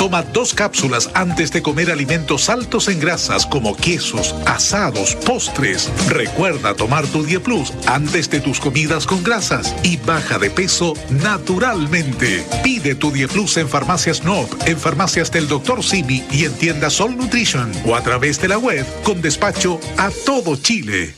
Toma 2 cápsulas antes de comer alimentos altos en grasas como quesos, asados, postres. Recuerda tomar tu DiePlus antes de tus comidas con grasas y baja de peso naturalmente. Pide tu DiePlus en Farmacias Noop, en Farmacias del Dr. Simi y en tiendas Sol Nutrition o a través de la web con despacho a todo Chile.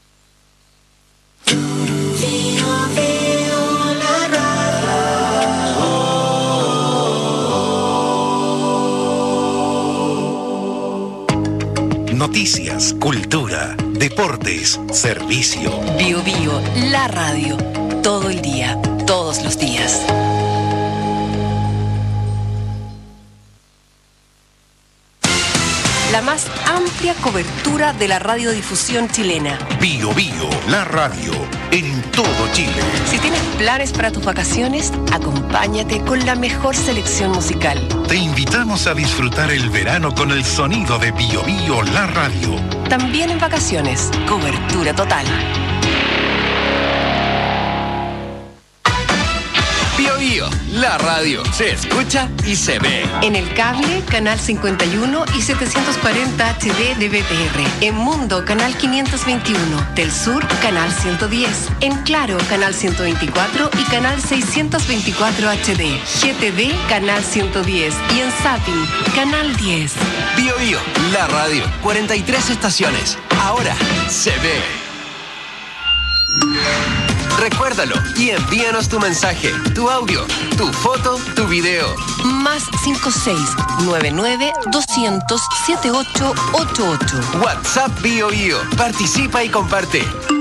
Noticias, cultura, deportes, servicio. Bio Bio, la radio. Todo el día, todos los días. La más amplia cobertura de la radiodifusión chilena. Bio Bio, la radio, en todo Chile. Si tienes planes para tus vacaciones, acompáñate con la mejor selección musical. Te invitamos a disfrutar el verano con el sonido de Bio Bio, la radio. También en vacaciones, cobertura total. Bio Bio, la radio, se escucha y se ve. En el cable, canal 51 y 740 HD de BTR. En Mundo, canal 521. Del Sur, canal 110. En Claro, canal 124 y canal 624 HD. GTV, canal 110. Y en Zapping, canal 10. Bio Bio, la radio, 43 estaciones. Ahora se ve. Recuérdalo y envíanos tu mensaje, tu audio, tu foto, tu video. Más 5699-200-7888. WhatsApp Bio Bio. Participa y comparte.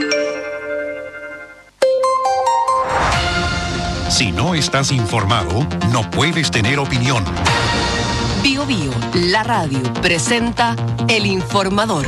Si no estás informado, no puedes tener opinión. Bio Bio, la radio, presenta El Informador.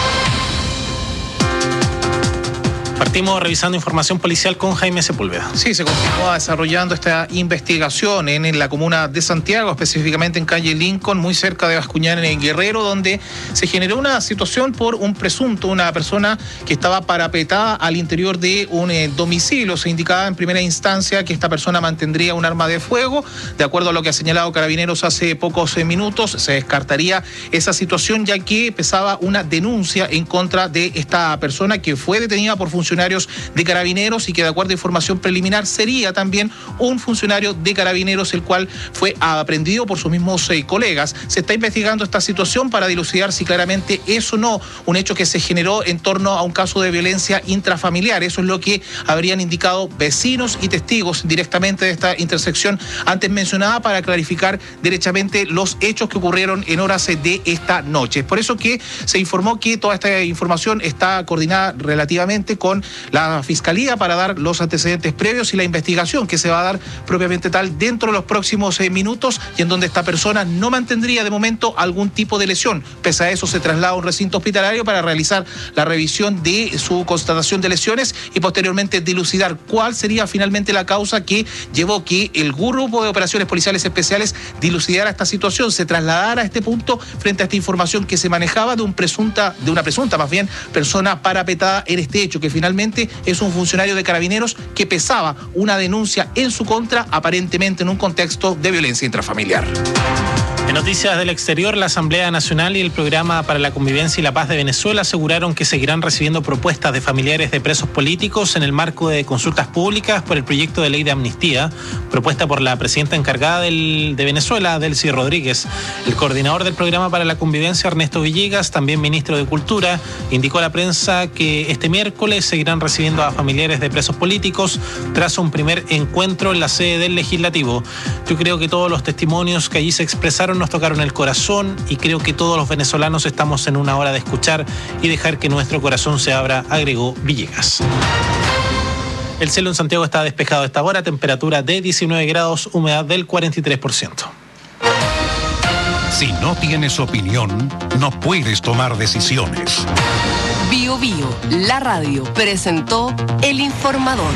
Partimos revisando información policial con Jaime Sepúlveda. Sí, se continúa desarrollando esta investigación en la comuna de Santiago, específicamente en calle Lincoln, muy cerca de Bascuñán, en Guerrero, donde se generó una situación por una persona que estaba parapetada al interior de un domicilio. Se indicaba en primera instancia que esta persona mantendría un arma de fuego. De acuerdo a lo que ha señalado Carabineros hace pocos minutos, se descartaría esa situación, ya que pesaba una denuncia en contra de esta persona que fue detenida por funcionarios de Carabineros y que, de acuerdo a información preliminar, sería también un funcionario de Carabineros, el cual fue aprendido por sus mismos colegas. Se está investigando esta situación para dilucidar si claramente es o no un hecho que se generó en torno a un caso de violencia intrafamiliar. Eso es lo que habrían indicado vecinos y testigos directamente de esta intersección antes mencionada, para clarificar derechamente los hechos que ocurrieron en horas de esta noche. Es por eso que se informó que toda esta información está coordinada relativamente con la Fiscalía para dar los antecedentes previos y la investigación que se va a dar propiamente tal dentro de los próximos minutos, y en donde esta persona no mantendría de momento algún tipo de lesión. Pese a eso, se traslada a un recinto hospitalario para realizar la revisión de su constatación de lesiones y posteriormente dilucidar cuál sería finalmente la causa que llevó que el Grupo de Operaciones Policiales Especiales dilucidara esta situación, se trasladara a este punto frente a esta información que se manejaba de una presunta más bien persona parapetada en este hecho, que finalmente es un funcionario de Carabineros que pesaba una denuncia en su contra, aparentemente en un contexto de violencia intrafamiliar. En noticias del exterior, la Asamblea Nacional y el Programa para la Convivencia y la Paz de Venezuela aseguraron que seguirán recibiendo propuestas de familiares de presos políticos en el marco de consultas públicas por el proyecto de ley de amnistía, propuesta por la presidenta encargada de Venezuela, Delcy Rodríguez. El coordinador del Programa para la Convivencia, Ernesto Villegas, también ministro de Cultura, indicó a la prensa que este miércoles seguirán recibiendo a familiares de presos políticos tras un primer encuentro en la sede del Legislativo. Yo creo que todos los testimonios que allí se expresaron nos tocaron el corazón, y creo que todos los venezolanos estamos en una hora de escuchar y dejar que nuestro corazón se abra, agregó Villegas. El cielo en Santiago está despejado a esta hora, temperatura de 19 grados, humedad del 43%. Si no tienes opinión, no puedes tomar decisiones. Bio Bio, la radio, presentó El Informador.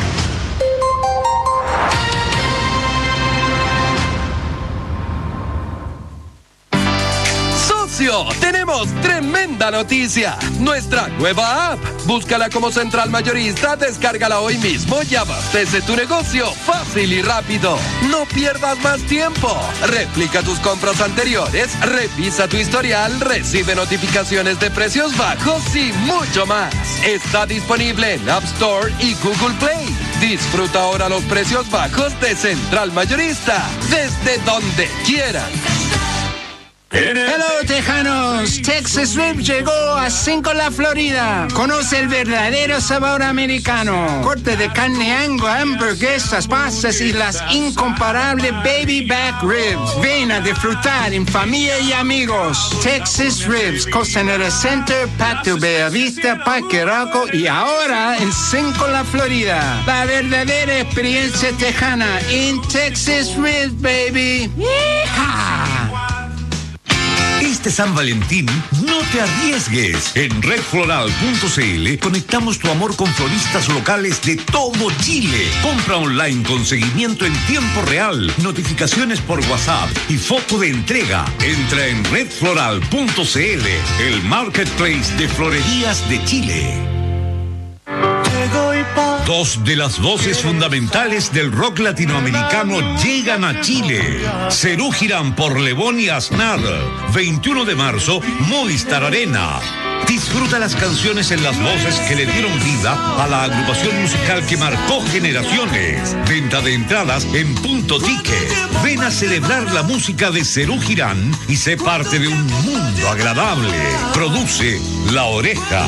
negocio! ¡Tenemos tremenda noticia! Nuestra nueva app. Búscala como Central Mayorista, descárgala hoy mismo y abastece tu negocio fácil y rápido. No pierdas más tiempo. Replica tus compras anteriores, revisa tu historial, recibe notificaciones de precios bajos y mucho más. Está disponible en App Store y Google Play. Disfruta ahora los precios bajos de Central Mayorista, desde donde quieras. Hello, tejanos. Texas Rib llegó a 5 La Florida. Conoce el verdadero sabor americano. Corte de carne Angus, hamburguesas, pastas y las incomparables baby back ribs. Ven a disfrutar en familia y amigos. Texas Ribs, Costanera Center, Patio Bellavista, Parque Arauco y ahora en 5 La Florida. La verdadera experiencia tejana en Texas Ribs, baby. ¡Yeehaw! Este San Valentín, no te arriesgues. En redfloral.cl conectamos tu amor con floristas locales de todo Chile. Compra online con seguimiento en tiempo real, notificaciones por WhatsApp y foto de entrega. Entra en redfloral.cl, el marketplace de florerías de Chile. Dos de las voces fundamentales del rock latinoamericano llegan a Chile. Serú Girán por Lebón y Aznar. 21 de marzo, Movistar Arena. Disfruta las canciones en las voces que le dieron vida a la agrupación musical que marcó generaciones. Venta de entradas en Punto Ticket. Ven a celebrar la música de Serú Girán y sé parte de un mundo agradable. Produce La Oreja.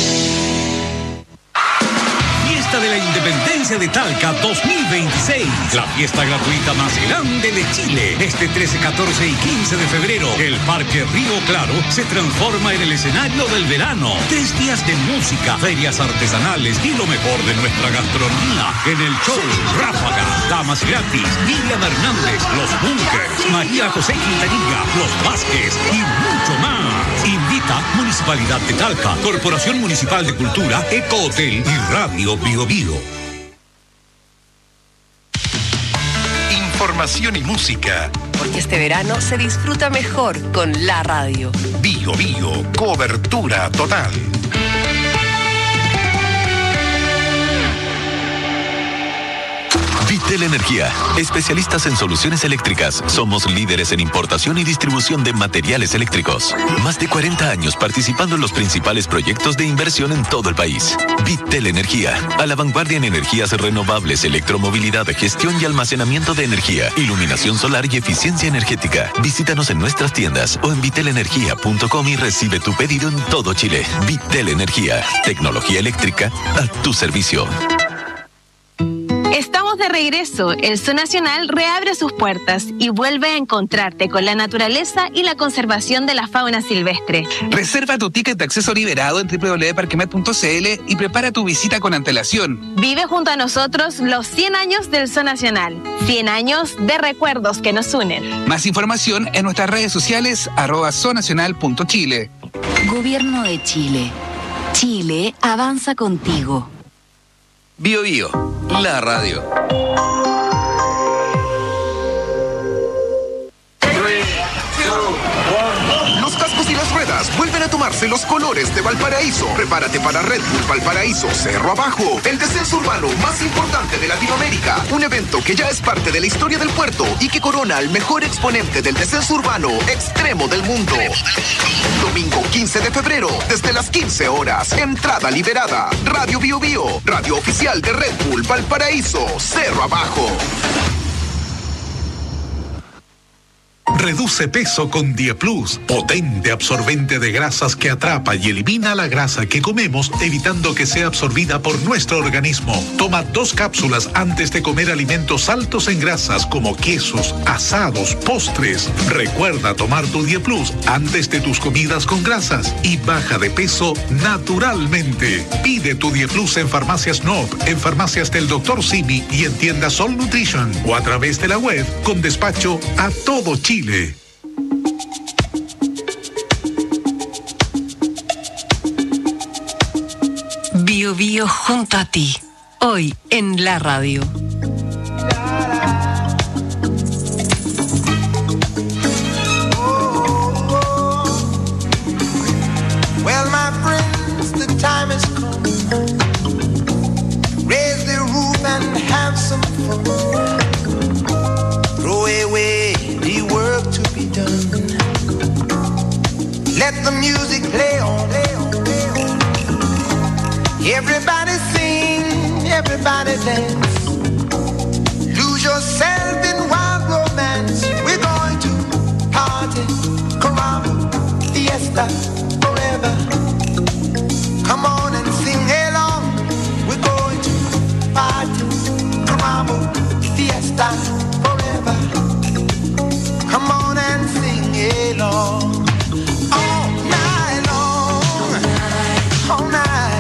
Fiesta de la Independencia de Talca 2026. La fiesta gratuita más grande de Chile. Este 13, 14 y 15 de febrero, el Parque Río Claro se transforma en el escenario del verano. 3 días de música, ferias artesanales y lo mejor de nuestra gastronomía. En el show, Ráfaga, Damas Gratis, Miriam Hernández, Los Bunkers, María José Quintanilla, Los Vázquez y mucho más. Invita Municipalidad de Talca, Corporación Municipal de Cultura, Eco Hotel y Radio Bio Bio. Información y música. Porque este verano se disfruta mejor con la radio. Bio Bio, cobertura total. Vitel Energía, especialistas en soluciones eléctricas. Somos líderes en importación y distribución de materiales eléctricos. Más de 40 años participando en los principales proyectos de inversión en todo el país. Vitel Energía, a la vanguardia en energías renovables, electromovilidad, gestión y almacenamiento de energía, iluminación solar y eficiencia energética. Visítanos en nuestras tiendas o en vitelenergia.com y recibe tu pedido en todo Chile. Vitel Energía, tecnología eléctrica a tu servicio. Estamos de regreso. El Zoo Nacional reabre sus puertas y vuelve a encontrarte con la naturaleza y la conservación de la fauna silvestre. Reserva tu ticket de acceso liberado en www.parquemet.cl y prepara tu visita con antelación. Vive junto a nosotros los 100 años del Zoo Nacional. 100 años de recuerdos que nos unen. Más información en nuestras redes sociales @zoonacional.chile. Gobierno de Chile. Chile avanza contigo. Bio Bio, la radio. Los cascos y las ruedas vuelven a tomarse los colores de Valparaíso. Prepárate para Red Bull Valparaíso Cerro Abajo, el descenso urbano más importante de Latinoamérica. Un evento que ya es parte de la historia del puerto y que corona al mejor exponente del descenso urbano extremo del mundo. Domingo 15 de febrero, desde las 15 horas. Entrada liberada. Radio Bio Bio, radio oficial de Red Bull Valparaíso Cerro Abajo. Reduce peso con Dieplus, potente absorbente de grasas que atrapa y elimina la grasa que comemos, evitando que sea absorbida por nuestro organismo. Toma 2 cápsulas antes de comer alimentos altos en grasas como quesos, asados, postres. Recuerda tomar tu Dieplus antes de tus comidas con grasas y baja de peso naturalmente. Pide tu Dieplus en Farmacias Nob, en Farmacias del Dr. Simi y en tiendas Sol Nutrition o a través de la web con despacho a todo Chile. Bio Bio junto a ti, hoy en la radio. Let the music play on. Everybody sing, everybody dance. Lose yourself in wild romance. We're going to party, caramba, fiesta, forever. Come on and sing along. We're going to party, caramba, fiesta, forever. Come on and sing along. All night long, all night.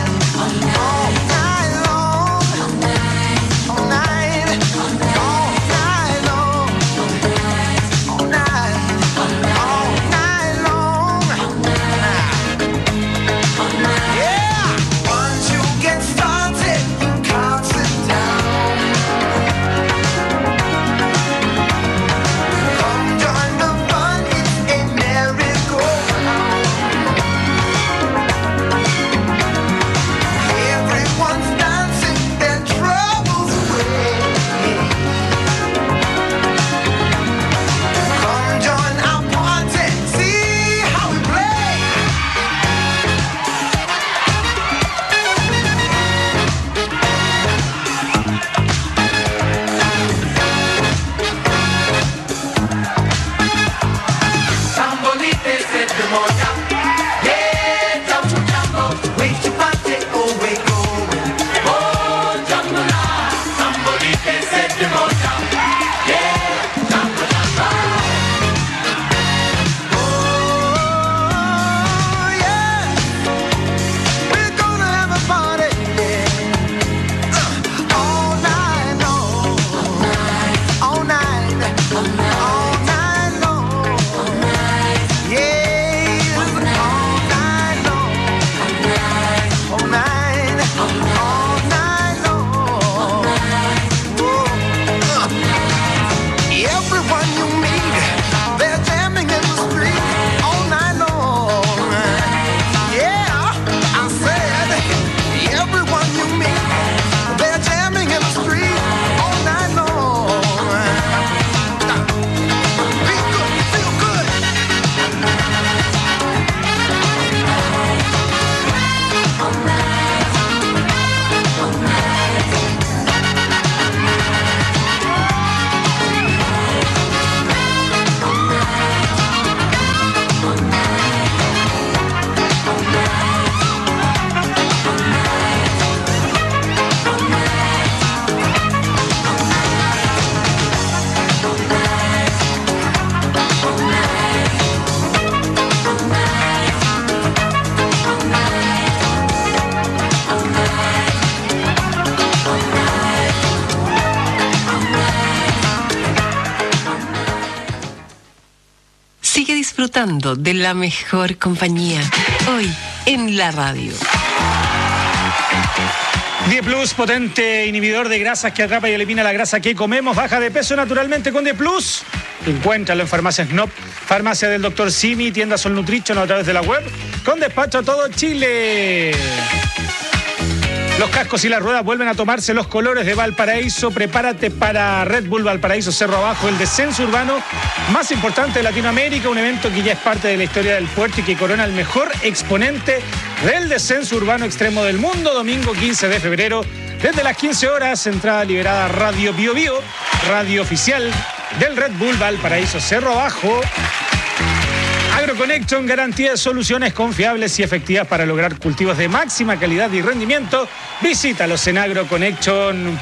Disfrutando de la mejor compañía, hoy en la radio. Die Plus, potente inhibidor de grasas que atrapa y elimina la grasa que comemos. Baja de peso naturalmente con Die Plus. Encuéntralo en Farmacia Snop, Farmacia del Dr. Simi, tienda Sol Nutrition a través de la web, con despacho a todo Chile. Los cascos y las ruedas vuelven a tomarse los colores de Valparaíso. Prepárate para Red Bull Valparaíso Cerro Abajo, el descenso urbano más importante de Latinoamérica, un evento que ya es parte de la historia del puerto y que corona el mejor exponente del descenso urbano extremo del mundo. Domingo 15 de febrero, desde las 15 horas, entrada liberada. Radio Bio Bio, radio oficial del Red Bull Valparaíso Cerro Abajo. AgroConnection, garantía de soluciones confiables y efectivas para lograr cultivos de máxima calidad y rendimiento. Visítalos en agroconnection.cl.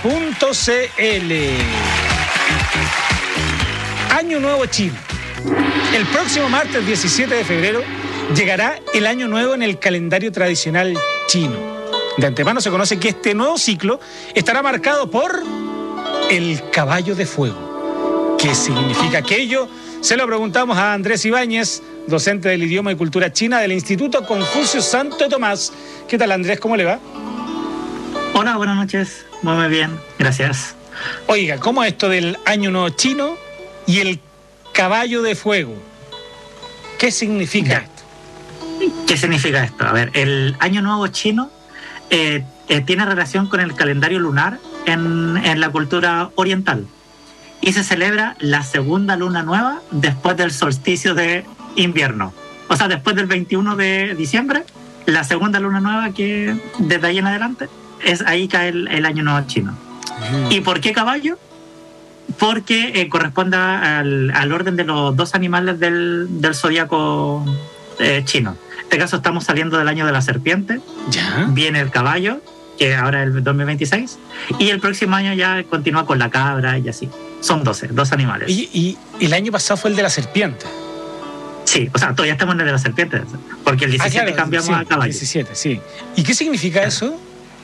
Año Nuevo Chino. El próximo martes 17 de febrero llegará el Año Nuevo en el calendario tradicional chino. De antemano se conoce que este nuevo ciclo estará marcado por el caballo de fuego. ¿Qué significa aquello? Se lo preguntamos a Andrés Ibáñez, docente del idioma y cultura china del Instituto Confucio Santo Tomás. ¿Qué tal, Andrés? ¿Cómo le va? Hola, buenas noches. Muy bien, gracias. Oiga, ¿cómo es esto del Año Nuevo Chino y el caballo de fuego? ¿Qué significa esto? ¿Qué significa esto? A ver, el Año Nuevo Chino tiene relación con el calendario lunar en la cultura oriental. Y se celebra la segunda luna nueva después del solsticio de invierno. o sea, después del 21 de diciembre, la segunda luna nueva, que desde ahí en adelante, ahí cae el año nuevo chino. ¿Y por qué caballo? Porque corresponde al orden de los 2 animales del zodiaco chino. En este caso estamos saliendo del año de la serpiente. ¿Ya? Viene el caballo, que ahora es el 2026, y el próximo año ya continúa con la cabra y así. Son 12 animales. Y el año pasado fue el de la serpiente. Sí, o sea, todavía estamos en el de la serpiente, porque el 17 cambiamos a caballo. 17, sí. ¿Y qué significa eso?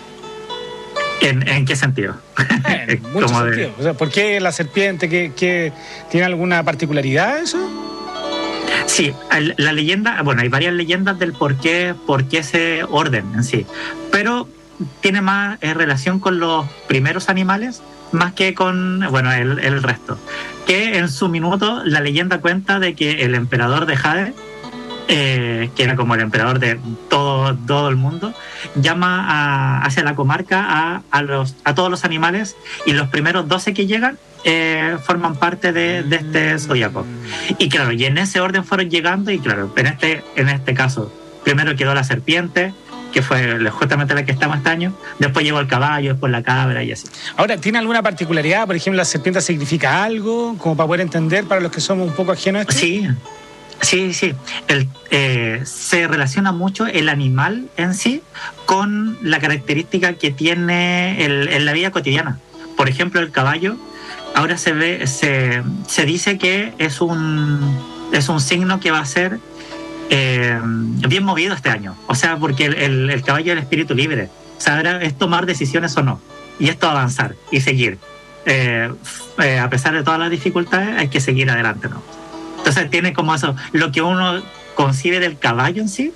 ¿En qué sentido? En muchos sentidos. O sea, ¿por qué la serpiente? ¿Qué tiene alguna particularidad eso? Sí, la leyenda, bueno, hay varias leyendas del por qué ese orden en sí, pero tiene más relación con los primeros animales más que con, bueno, el resto. Que en su minuto la leyenda cuenta de que el emperador de Jade, que era como el emperador de todo el mundo, llama hacia la comarca a todos los animales, y los primeros 12 que llegan forman parte de este zodiaco. Y claro, y en ese orden fueron llegando, y claro, en este caso primero quedó la serpiente, que fue justamente la que estamos este año. Después llegó el caballo, después la cabra y así. Ahora, ¿tiene alguna particularidad? Por ejemplo, ¿la serpiente significa algo? Como para poder entender para los que somos un poco ajenos a esto. Sí. Se relaciona mucho el animal en sí con la característica que tiene en la vida cotidiana. Por ejemplo, el caballo ahora se dice que es un signo que va a ser bien movido este año. O sea, porque el caballo es el espíritu libre. O sea, ahora es tomar decisiones o no. Y esto avanzar y seguir. A pesar de todas las dificultades, hay que seguir adelante, ¿no? Entonces tiene como eso, lo que uno concibe del caballo en sí,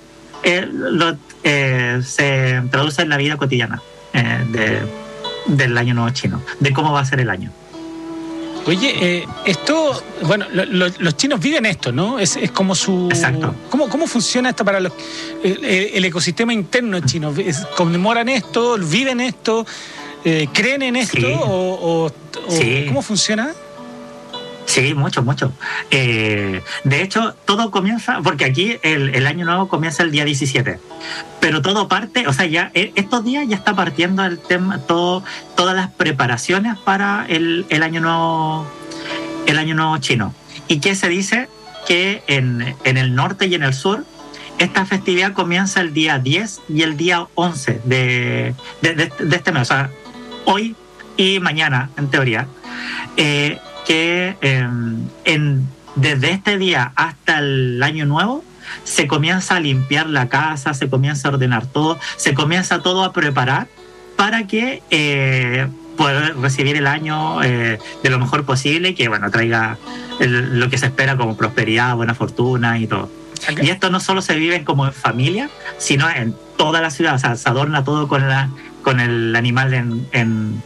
se traduce en la vida cotidiana del año nuevo chino, de cómo va a ser el año. Oye, esto, bueno, los chinos viven esto, ¿no? Es como su... Exacto. ¿Cómo funciona esto para el ecosistema interno chino? ¿Conmemoran esto? ¿Viven esto? ¿Creen en esto? Sí. Sí. ¿Cómo funciona? Sí, mucho. De hecho, todo comienza, porque aquí el año nuevo comienza el día 17, pero todo parte, o sea, ya estos días ya está partiendo el tema, todas las preparaciones para el año nuevo chino. ¿Y qué se dice? Que en el norte y en el sur, esta festividad comienza el día 10 y el día 11 de este mes, o sea, hoy y mañana, en teoría. Que desde este día hasta el año nuevo se comienza a limpiar la casa, se comienza a ordenar todo, se comienza todo a preparar para que poder recibir el año de lo mejor posible y que, bueno, traiga lo que se espera como prosperidad, buena fortuna y todo. Y esto no solo se vive como en familia, sino en toda la ciudad. O sea, se adorna todo con el animal en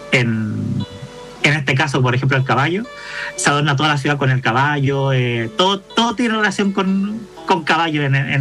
este caso, por ejemplo, el caballo. Se adorna toda la ciudad con el caballo. Todo tiene relación con caballo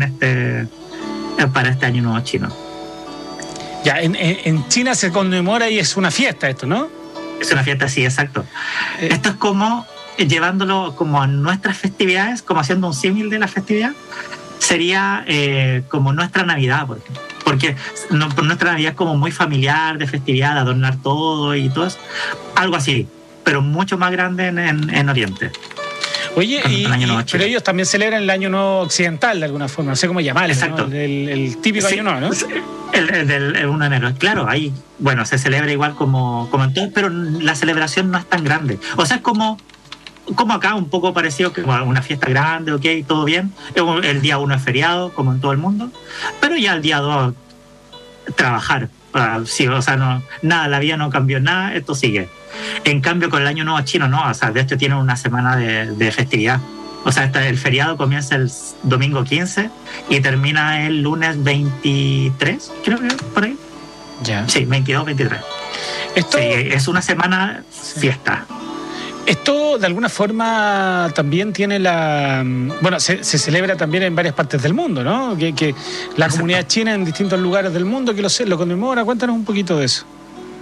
para este año nuevo chino. Ya, en China se conmemora y es una fiesta esto, ¿no? Es una fiesta, sí, exacto. Esto es como llevándolo como a nuestras festividades, como haciendo un símil de la festividad. Sería como nuestra Navidad, por ejemplo. Porque nuestra Navidad es como muy familiar, de festividad, de adornar todo y todo eso. Algo así, pero mucho más grande en Oriente. Oye, pero ellos también celebran el Año Nuevo Occidental de alguna forma, no sé cómo llamarlo. Exacto. ¿No? El típico Año Nuevo, ¿no? El del 1 de enero. Claro, ahí, bueno, se celebra igual como en todos, pero la celebración no es tan grande. O sea, es como acá, un poco parecido que una fiesta grande, ok, todo bien. El día 1 es feriado, como en todo el mundo, pero ya el día 2 trabajar. Sí, o sea, nada, la vida no cambió nada, esto sigue. En cambio, con el Año Nuevo chino, no, o sea, de hecho tiene una semana de festividad. O sea, el feriado comienza el domingo 15 y termina el lunes 23, creo que por ahí. Ya. Sí, 22, 23. Esto... Sí, es una semana fiesta. Esto de alguna forma también tiene bueno, se celebra también en varias partes del mundo, ¿no? Que la comunidad china en distintos lugares del mundo que lo conmemora. Cuéntanos un poquito de eso.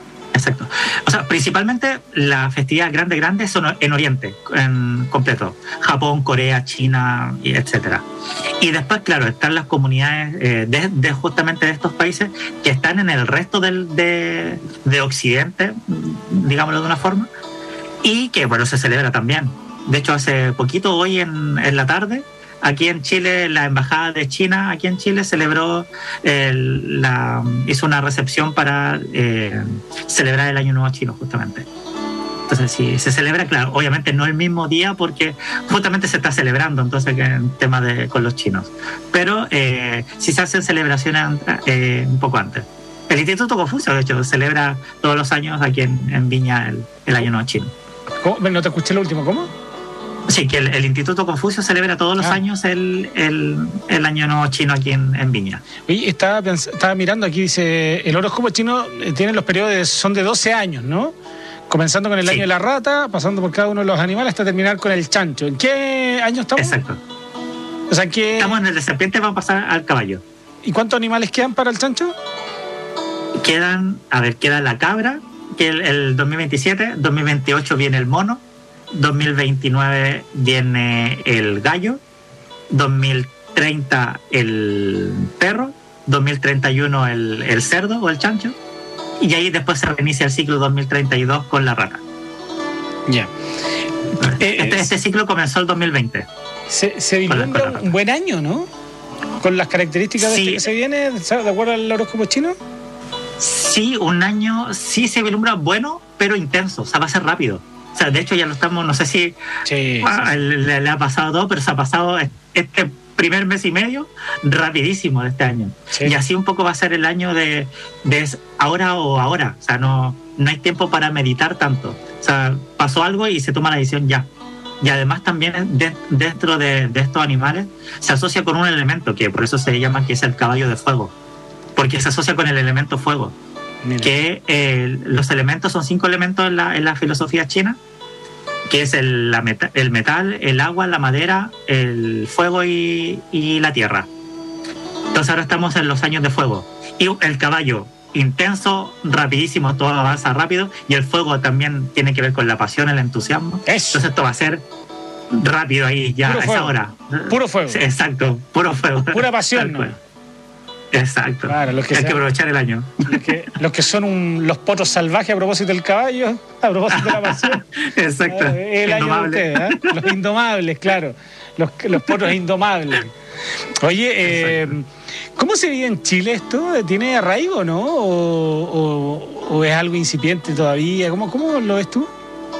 Exacto. O sea, principalmente las festividades grandes son en Oriente, en completo. Japón, Corea, China, etcétera. Y después, claro, están las comunidades de justamente de estos países que están en el resto de Occidente, digámoslo de una forma, y que, bueno, se celebra también. De hecho, hace poquito, hoy en la tarde, aquí en Chile, la Embajada de China aquí en Chile celebró, hizo una recepción para celebrar el Año Nuevo Chino, justamente. Entonces, sí, se celebra, claro, obviamente no el mismo día porque justamente se está celebrando, entonces, en tema con los chinos. Pero sí se hacen celebraciones un poco antes. El Instituto Confucio, de hecho, celebra todos los años aquí en Viña el Año Nuevo Chino. ¿Cómo? No te escuché lo último, ¿cómo? Sí, que el Instituto Confucio celebra todos los años el Año Nuevo Chino aquí en Viña. Oye, estaba mirando aquí, dice, el horóscopo chino tiene los periodos, son de 12 años, ¿no? Comenzando con el año de la rata, pasando por cada uno de los animales hasta terminar con el chancho. ¿En qué año estamos? Exacto. O sea, ¿qué? Estamos en el de serpiente, vamos a pasar al caballo. ¿Y cuántos animales quedan para el chancho? Queda la cabra, que el 2027, 2028 viene el mono, 2029 viene el gallo, 2030 el perro, 2031 el cerdo o el chancho, y ahí después se reinicia el ciclo 2032 con la rata. Ya. Este ciclo comenzó el 2020. Se vislumbra un buen año, ¿no? Con las características de que se viene, ¿de acuerdo al horóscopo chino? Sí, un año sí se vislumbra bueno, pero intenso, o sea, va a ser rápido. O sea, de hecho ya lo estamos, no sé si le ha pasado todo, pero se ha pasado este primer mes y medio rapidísimo de este año. Sí. Y así un poco va a ser el año de ahora o ahora. O sea, no hay tiempo para meditar tanto. O sea, pasó algo y se toma la decisión ya. Y además también dentro de estos animales se asocia con un elemento que por eso se llama que es el caballo de fuego. Porque se asocia con el elemento fuego. Mira. Que los elementos son 5 elementos en la filosofía china, que es el metal, el agua, la madera, el fuego y la tierra. Entonces ahora estamos en los años de fuego. Y el caballo, intenso, rapidísimo, todo avanza rápido, y el fuego también tiene que ver con la pasión, el entusiasmo. Eso. Entonces esto va a ser rápido ahí, ya a esa hora. Puro fuego. Exacto, puro fuego. Pura pasión, ¿no? Exacto. Claro, hay que aprovechar el año. Los que son los potros salvajes a propósito del caballo, a propósito de la pasión. Exacto. El año de ustedes, Los indomables, claro. Los potros indomables. Oye, ¿cómo se vive en Chile esto? ¿Tiene arraigo, no? ¿O es algo incipiente todavía? ¿Cómo lo ves tú?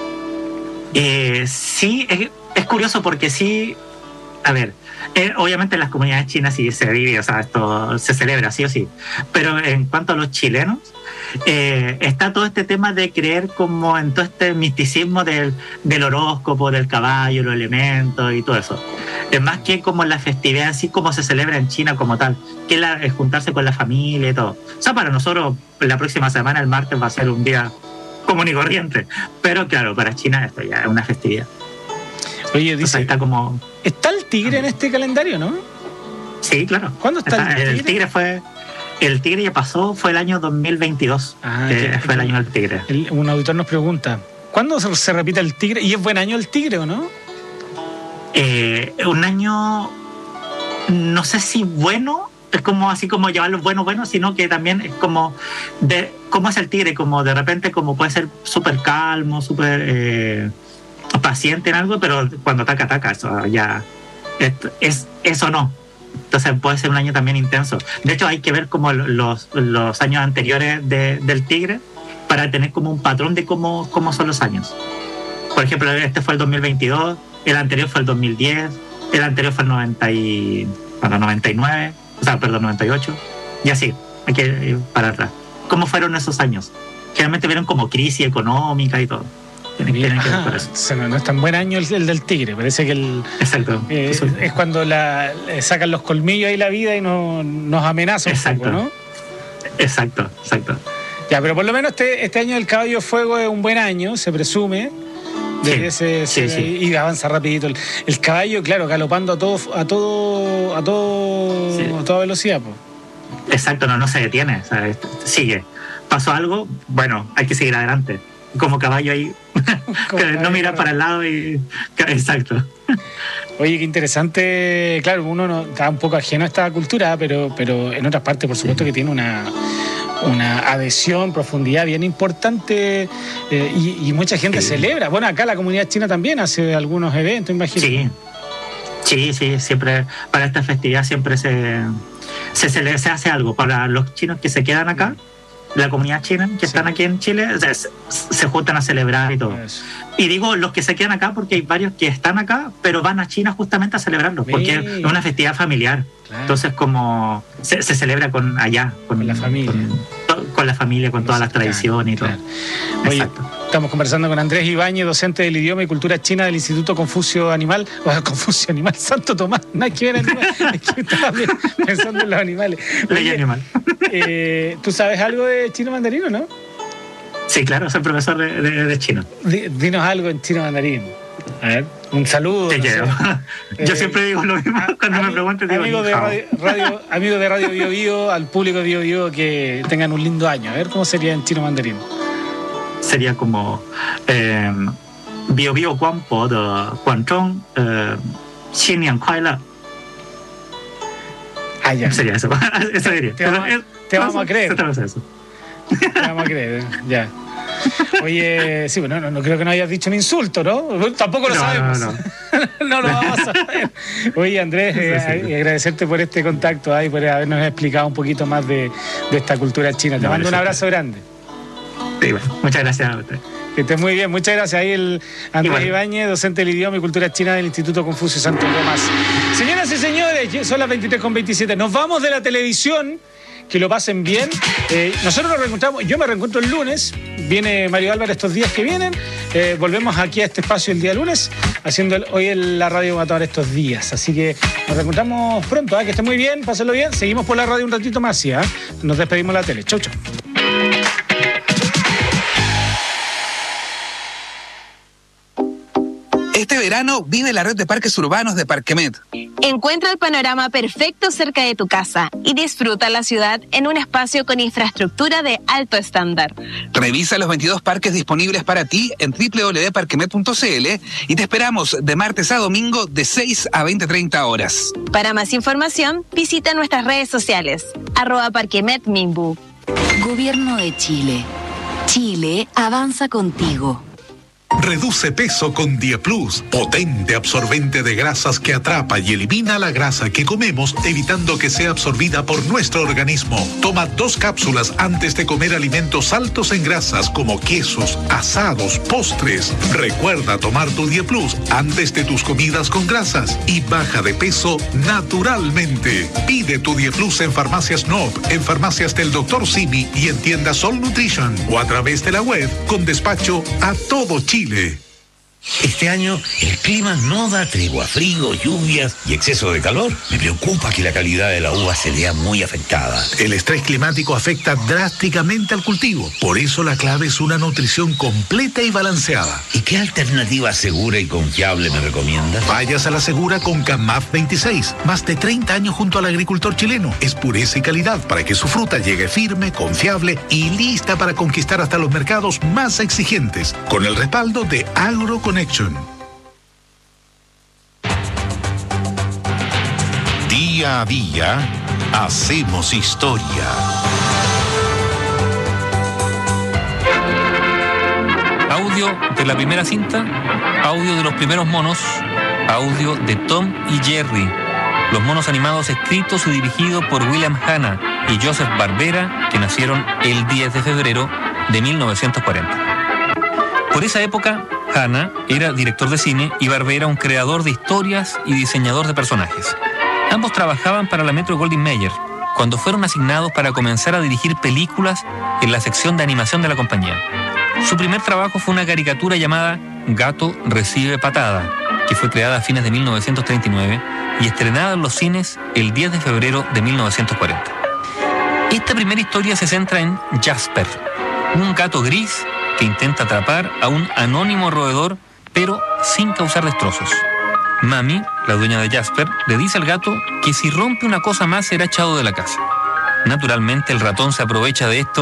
Sí, es curioso porque sí. A ver, obviamente en las comunidades chinas sí se vive, o sea, esto se celebra sí o sí, pero en cuanto a los chilenos, está todo este tema de creer como en todo este misticismo del horóscopo, del caballo, los elementos y todo eso. Es más que como la festividad así como se celebra en China como tal, que es juntarse con la familia y todo. O sea, para nosotros la próxima semana, el martes, va a ser un día común y corriente, pero claro, para China esto ya es una festividad. Oye, dice, está como... ¿Está el tigre en este calendario, no? Sí, claro. ¿Cuándo está el tigre? El tigre ya pasó, fue el año 2022. Fue el año del tigre. Un auditor nos pregunta, ¿cuándo se repite el tigre? ¿Y es buen año el tigre o no? Un año, no sé si bueno, es como así como llevarlo bueno, sino que también es como cómo es el tigre, como de repente como puede ser súper calmo, súper... paciente en algo, pero cuando ataca, eso ya es eso no. Entonces puede ser un año también intenso. De hecho hay que ver como los años anteriores del tigre para tener como un patrón de cómo son los años. Por ejemplo, este fue el 2022, el anterior fue el 2010, el anterior fue el 99, 98, y así, hay que ir para atrás. ¿Cómo fueron esos años? Generalmente vieron como crisis económica y todo. Tienen que ver por eso. No es tan buen año el del tigre. Parece que exacto. Es cuando sacan los colmillos ahí la vida y nos amenaza un poco, ¿no? Exacto. Ya, pero por lo menos este año el caballo de fuego es un buen año, se presume. Sí. Y avanza rapidito. El caballo, claro, galopando a toda velocidad. Exacto, no se detiene, o sea, sigue. pasó algo, bueno, hay que seguir adelante. Como caballo ahí, no mirar para el lado y... Exacto. Oye, qué interesante. Claro, uno no está un poco ajeno a esta cultura, pero en otras partes, por supuesto, que tiene una adhesión, profundidad bien importante, y mucha gente celebra. Bueno, acá la comunidad china también hace algunos eventos, imagino. Sí, siempre para esta festividad siempre se hace algo. Para los chinos que se quedan acá, la comunidad china que están aquí en Chile, se juntan a celebrar y todo. Y digo los que se quedan acá porque hay varios que están acá, pero van a China justamente a celebrarlo, porque es una festividad familiar. Claro. Entonces, como se celebra con la familia. Con la familia, con todas las tradiciones y todo. Oye, estamos conversando con Andrés Ibáñez, docente del idioma y cultura china del Instituto Confucio Animal, Santo Tomás, nada que ver, es que estaba pensando en los animales. Ley animal. ¿Tú sabes algo de chino mandarino, no? Sí, claro, soy profesor de chino. Dinos algo en chino mandarín. A ver, un saludo. Yo siempre digo lo mismo cuando me preguntan. Amigos de Radio Bio Bio, al público de Bio Bio, que tengan un lindo año. A ver, ¿cómo sería en chino mandarín? Sería como Bio Bio Guangpo de Guangzhong, Xin Nian Kuai Le. Ya. Sería eso. Eso diría. Te vamos a creer. Te vamos a creer, ya. Oye, sí, bueno, no creo que no hayas dicho un insulto, ¿no? Tampoco lo sabemos. No lo vamos a saber. Oye, Andrés, agradecerte por este contacto y por habernos explicado un poquito más de esta cultura china. Te mando un abrazo grande. Sí, bueno, muchas gracias a usted. Que estés muy bien, muchas gracias. Ahí el Andrés Ibáñez, docente del idioma y cultura china del Instituto Confucio Santo Tomás. Señoras y señores, son las 23:27. Nos vamos de la televisión. Que lo pasen bien. Nosotros nos reencontramos, yo me reencuentro el lunes, viene Mario Álvarez estos días que vienen, volvemos aquí a este espacio el día lunes, haciendo hoy en la Radio Matador estos días, así que nos reencontramos pronto, que estén muy bien, pásenlo bien, seguimos por la radio un ratito más, nos despedimos de la tele, chau. Este verano vive la red de parques urbanos de Parquemet. Encuentra el panorama perfecto cerca de tu casa y disfruta la ciudad en un espacio con infraestructura de alto estándar. Revisa los 22 parques disponibles para ti en www.parquemet.cl y te esperamos de martes a domingo de 6 a 20:30 horas. Para más información, visita nuestras redes sociales, @parquemetminbu. Gobierno de Chile. Chile avanza contigo. Reduce peso con Dieplus, potente absorbente de grasas que atrapa y elimina la grasa que comemos, evitando que sea absorbida por nuestro organismo. Toma 2 cápsulas antes de comer alimentos altos en grasas como quesos, asados, postres. Recuerda tomar tu Dieplus antes de tus comidas con grasas y baja de peso naturalmente. Pide tu Dieplus en Farmacias Nob, en farmacias del Dr. Simi y en tiendas Sol Nutrition o a través de la web con despacho a todo Chile. Este año el clima no da tregua, frío, lluvias y exceso de calor. Me preocupa que la calidad de la uva se vea muy afectada. El estrés climático afecta drásticamente al cultivo. Por eso la clave es una nutrición completa y balanceada. ¿Y qué alternativa segura y confiable me recomiendas? Vayas a la segura con CAMAF 26. Más de 30 años junto al agricultor chileno. Es pureza y calidad para que su fruta llegue firme, confiable y lista para conquistar hasta los mercados más exigentes. Con el respaldo de AgroConnection. Día a día, hacemos historia. Audio de la primera cinta, audio de los primeros monos, audio de Tom y Jerry, los monos animados escritos y dirigidos por William Hanna y Joseph Barbera, que nacieron el 10 de febrero de 1940. Por esa época, Hanna era director de cine y Barbera un creador de historias y diseñador de personajes. Ambos trabajaban para la Metro-Goldwyn-Mayer cuando fueron asignados para comenzar a dirigir películas en la sección de animación de la compañía. Su primer trabajo fue una caricatura llamada Gato recibe patada, que fue creada a fines de 1939 y estrenada en los cines el 10 de febrero de 1940. Esta primera historia se centra en Jasper, un gato gris que intenta atrapar a un anónimo roedor, pero sin causar destrozos. Mami, la dueña de Jasper, le dice al gato que si rompe una cosa más será echado de la casa. Naturalmente el ratón se aprovecha de esto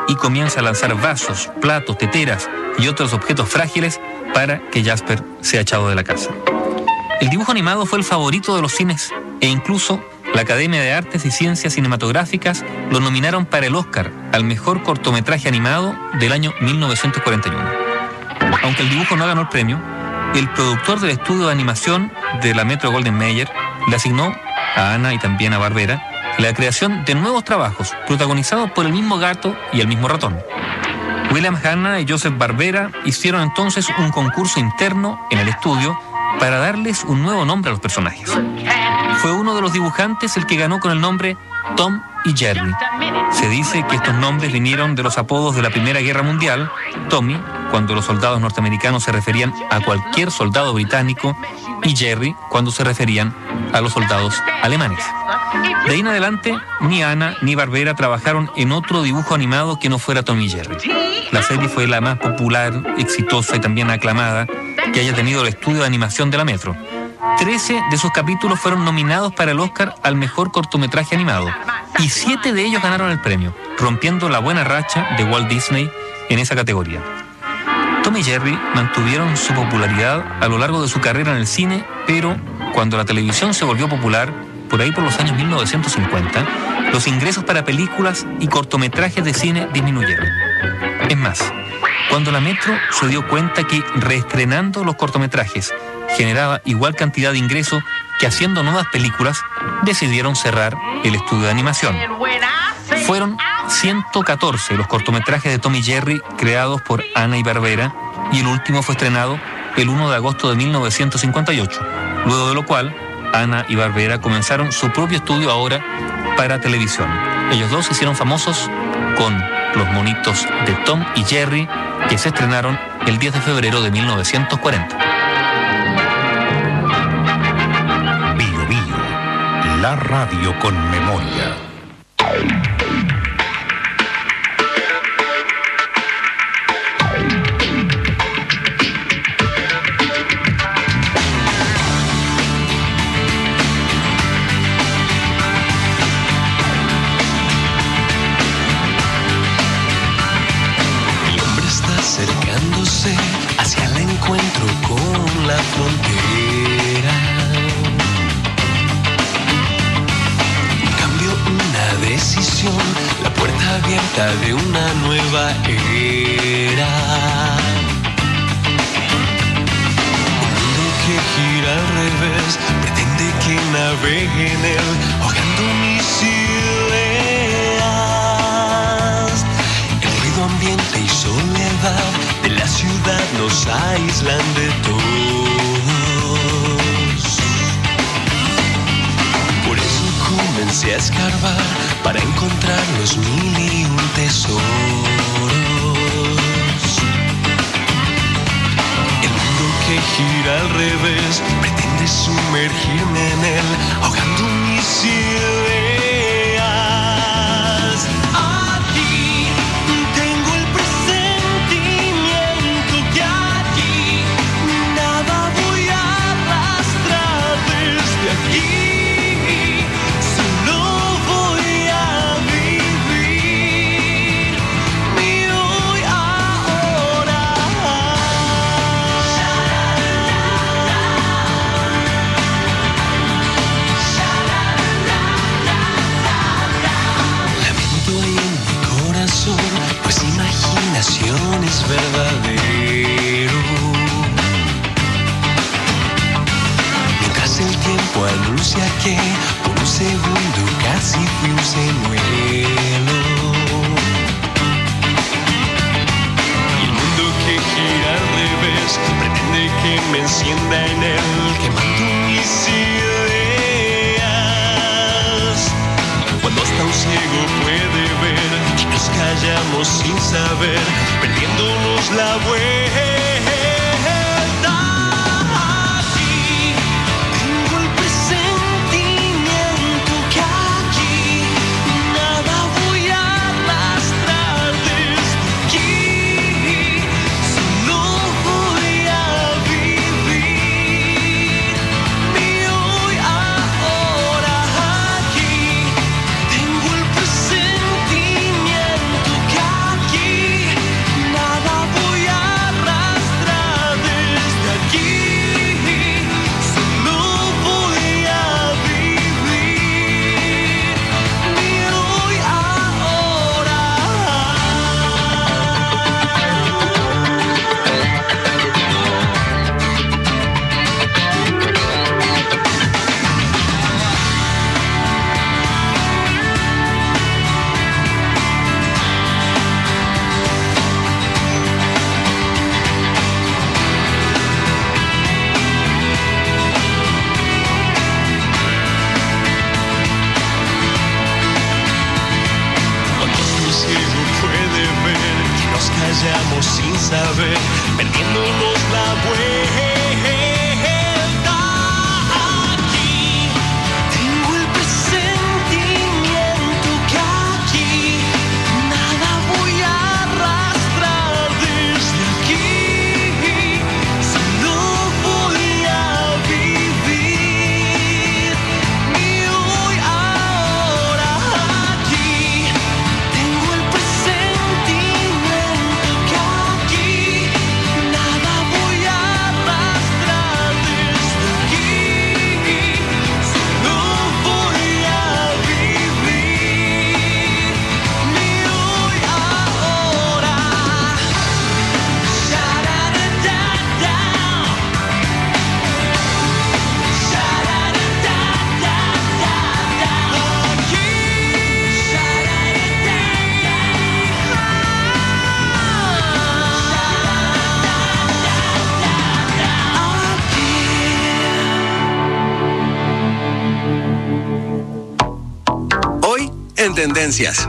y comienza a lanzar vasos, platos, teteras y otros objetos frágiles para que Jasper sea echado de la casa. El dibujo animado fue el favorito de los cines e incluso la Academia de Artes y Ciencias Cinematográficas lo nominaron para el Oscar al mejor cortometraje animado del año 1941. Aunque el dibujo no ganó el premio, el productor del estudio de animación de la Metro-Goldwyn-Mayer le asignó a Hanna y también a Barbera la creación de nuevos trabajos protagonizados por el mismo gato y el mismo ratón. William Hanna y Joseph Barbera hicieron entonces un concurso interno en el estudio para darles un nuevo nombre a los personajes. Fue uno de los dibujantes el que ganó con el nombre Tom y Jerry. Se dice que estos nombres vinieron de los apodos de la Primera Guerra Mundial: Tommy, cuando los soldados norteamericanos se referían a cualquier soldado británico, y Jerry, cuando se referían a los soldados alemanes. De ahí en adelante, ni Hanna ni Barbera trabajaron en otro dibujo animado que no fuera Tom y Jerry. La serie fue la más popular, exitosa y también aclamada que haya tenido el estudio de animación de la Metro. 13 de sus capítulos fueron nominados para el Oscar al mejor cortometraje animado y 7 de ellos ganaron el premio, rompiendo la buena racha de Walt Disney en esa categoría. Tom y Jerry mantuvieron su popularidad a lo largo de su carrera en el cine, pero cuando la televisión se volvió popular, por ahí por los años 1950, los ingresos para películas y cortometrajes de cine disminuyeron. Es más, cuando la Metro se dio cuenta que reestrenando los cortometrajes generaba igual cantidad de ingresos que haciendo nuevas películas, decidieron cerrar el estudio de animación. Fueron 114 los cortometrajes de Tom y Jerry creados por Hanna y Barbera, y el último fue estrenado el 1 de agosto de 1958, luego de lo cual Hanna y Barbera comenzaron su propio estudio ahora para televisión. Ellos dos se hicieron famosos con los monitos de Tom y Jerry, que se estrenaron el 10 de febrero de 1940. Bio Bio, la radio con memoria. Acercándose hacia el encuentro con la frontera. Un cambio, una decisión, la puerta abierta de una nueva era. Un mundo que gira al revés, pretende que navegue en él, ahogando mis ideas. El ruido ambiente y soledad de la ciudad nos aíslan de todos. Por eso comencé a escarbar para encontrar los 1001 tesoros. El mundo que gira al revés pretende sumergirme en él, ahogando mis ideas. Pues imaginación es verdadero. Mientras el tiempo anuncia que por un segundo casi fui un señuelo. Y el mundo que gira al revés pretende que me encienda en él, quemando mis ideas. Cuando hasta un ciego puede ver, nos callamos sin saber, perdiéndonos la vuelta. Aquí tengo el presentimiento que aquí nada voy a arrastrar desde aquí. Solo voy a vivir mi hoy ahora aquí. Tengo el presentimiento que aquí callamos sin saber, perdiéndonos la vuelta. Aquí tengo el presentimiento que aquí nada voy a arrastrar desde aquí. Solo voy a vivir mi hoy ahora. Aquí tengo el presentimiento que aquí nada voy a arrastrar desde aquí. Solo voy a vivir mi hoy ahora. Sha-da-da-da-da. Hoy en Tendencias.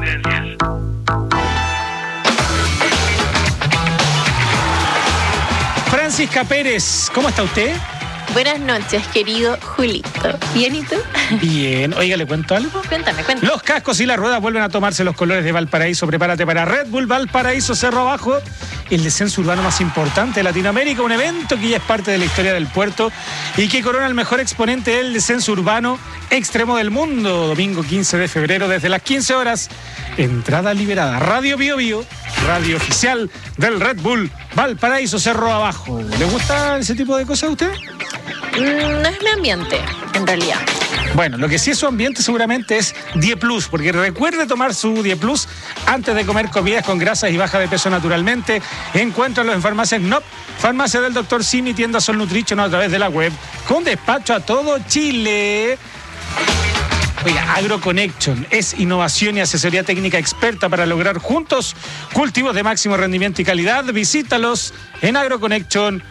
Francisca Pérez, ¿cómo está usted? Buenas noches, querido Julito. ¿Bien y tú? Bien. Oiga, ¿le cuento algo? Cuéntame. Los cascos y las ruedas vuelven a tomarse los colores de Valparaíso. Prepárate para Red Bull Valparaíso Cerro Abajo, el descenso urbano más importante de Latinoamérica, un evento que ya es parte de la historia del puerto y que corona el mejor exponente del descenso urbano extremo del mundo. Domingo 15 de febrero desde las 15 horas. Entrada liberada. Radio Bio Bio, radio oficial del Red Bull Valparaíso Cerro Abajo. ¿Le gusta ese tipo de cosas a usted? No es mi ambiente, en realidad. Bueno, lo que sí es su ambiente seguramente es Die Plus, porque recuerde tomar su Die Plus antes de comer comidas con grasas y baja de peso naturalmente. Encuéntralo en farmacias NOP, farmacia del Dr. Simi, tienda Sol Nutrition a través de la web, con despacho a todo Chile. Oiga, AgroConnection es innovación y asesoría técnica experta para lograr juntos cultivos de máximo rendimiento y calidad. Visítalos en agroconnection.cl.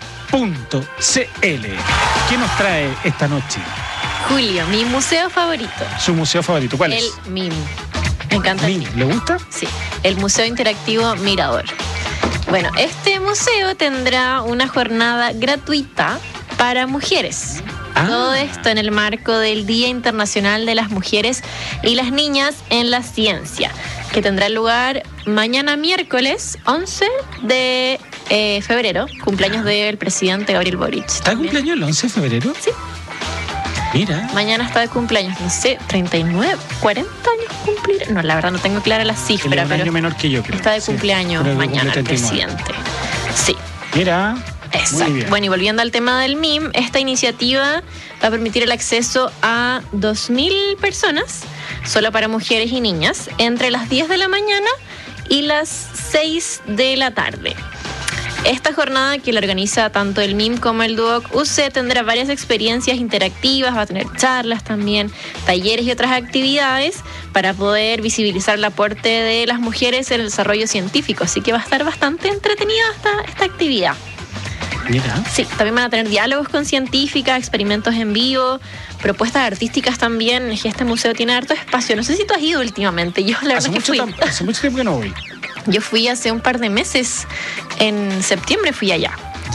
¿Qué nos trae esta noche? Julio, mi museo favorito. ¿Su museo favorito? ¿Cuál es? El MIM. Me encanta. ¿MIM? ¿Le gusta? Sí, el Museo Interactivo Mirador. Bueno, este museo tendrá una jornada gratuita para mujeres. Todo esto en el marco del Día Internacional de las Mujeres y las Niñas en la Ciencia, que tendrá lugar mañana miércoles 11 de febrero, cumpleaños del presidente Gabriel Boric. ¿Está de cumpleaños el 11 de febrero? Sí. Mira. Mañana está de cumpleaños, no sé, 39, 40 años cumplir. No, la verdad no tengo clara la cifra, un año menor que yo, creo. Está de cumpleaños mañana el presidente. Sí. Mira. Exacto. Bueno, y volviendo al tema del MIM, esta iniciativa va a permitir el acceso a 2.000 personas, solo para mujeres y niñas, entre las 10 de la mañana y las 6 de la tarde. Esta jornada, que la organiza tanto el MIM como el DUOC UC, tendrá varias experiencias interactivas, va a tener charlas también, talleres y otras actividades para poder visibilizar el aporte de las mujeres en el desarrollo científico. Así que va a estar bastante entretenida esta actividad. Mira. Sí, también van a tener diálogos con científicas, experimentos en vivo, propuestas artísticas también. Este museo tiene harto espacio. No sé si tú has ido últimamente. Yo la verdad que fui. Hace mucho tiempo que no voy. Yo fui hace un par de meses. En septiembre fui allá.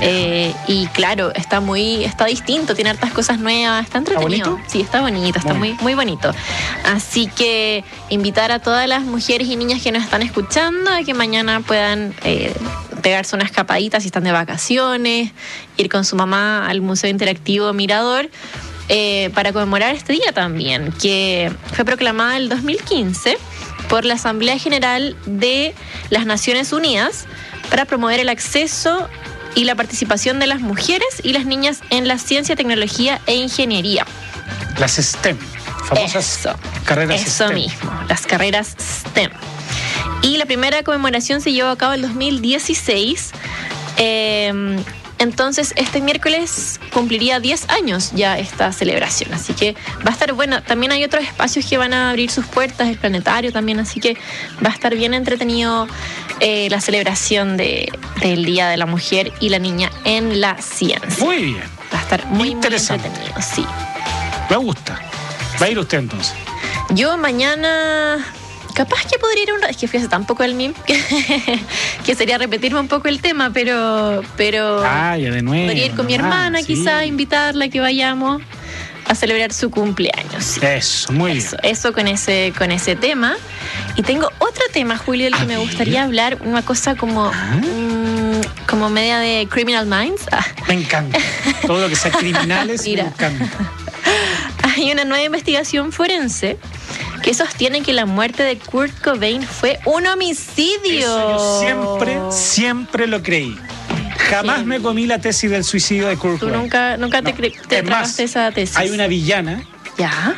Y claro, está distinto, tiene hartas cosas nuevas, está entretenido. ¿Está bonito? Sí, está bonito, está muy, muy bonito. Así que invitar a todas las mujeres y niñas que nos están escuchando a que mañana puedan pegarse una escapadita si están de vacaciones, ir con su mamá al Museo Interactivo Mirador, para conmemorar este día también, que fue proclamada el 2015 por la Asamblea General de las Naciones Unidas para promover el acceso y la participación de las mujeres y las niñas en la ciencia, tecnología e ingeniería. Las STEM, famosas carreras STEM. Eso mismo, las carreras STEM. Y la primera conmemoración se llevó a cabo en 2016. Entonces, este miércoles cumpliría 10 años ya esta celebración. Así que va a estar buena. También hay otros espacios que van a abrir sus puertas, el planetario también. Así que va a estar bien entretenido la celebración del Día de la Mujer y la Niña en la Ciencia. Muy bien. Va a estar muy interesante. Muy entretenido, sí. Me gusta. ¿Va a ir usted entonces? Yo mañana capaz que podría ir es que fíjese tampoco el meme, que sería repetirme un poco el tema, pero ya de nuevo. podría ir con mi hermana, quizá, invitarla a que vayamos a celebrar su cumpleaños. Eso, muy bien. Eso con ese tema. Y tengo otro tema, Julio, del que me gustaría hablar, una cosa como media de Criminal Minds. Me encanta. Todo lo que sea criminales, Mira. me encanta. Hay una nueva investigación forense que sostiene que la muerte de Kurt Cobain fue un homicidio. Eso yo siempre lo creí. Jamás me comí la tesis del suicidio de Kurt Cobain. Tú nunca te tragaste esa tesis. Hay una villana. ¿Ya?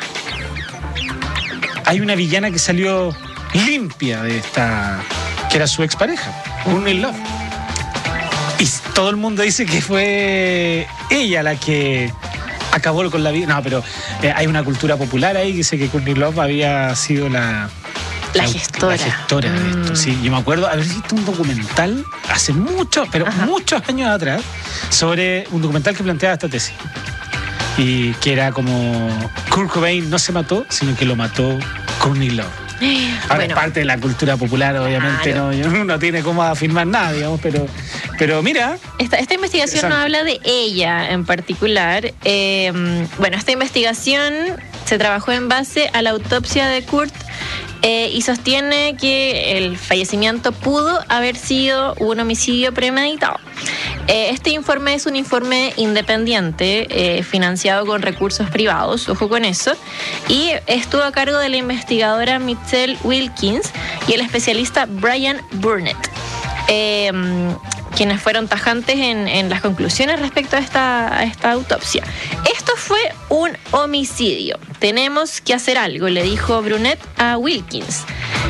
Hay una villana que salió limpia de esta, que era su expareja, Courtney Love. Y todo el mundo dice que fue ella la que acabó con la vida. No, pero hay una cultura popular ahí que dice que Courtney Love había sido la gestora. La gestora de esto, sí. Yo me acuerdo haber visto un documental hace muchos años atrás sobre un documental que planteaba esta tesis. Y que era como Kurt Cobain no se mató, sino que lo mató Courtney Love. Ahora es parte de la cultura popular, obviamente, claro. No tiene cómo afirmar nada, digamos, pero mira. Esta investigación no habla de ella en particular. Esta investigación se trabajó en base a la autopsia de Kurt y sostiene que el fallecimiento pudo haber sido un homicidio premeditado. Este informe es un informe independiente, financiado con recursos privados, ojo con eso, y estuvo a cargo de la investigadora Michelle Wilkins y el especialista Brian Burnett, quienes fueron tajantes en las conclusiones respecto a esta autopsia. Esto fue un homicidio. Tenemos que hacer algo, le dijo Burnett a Wilkins.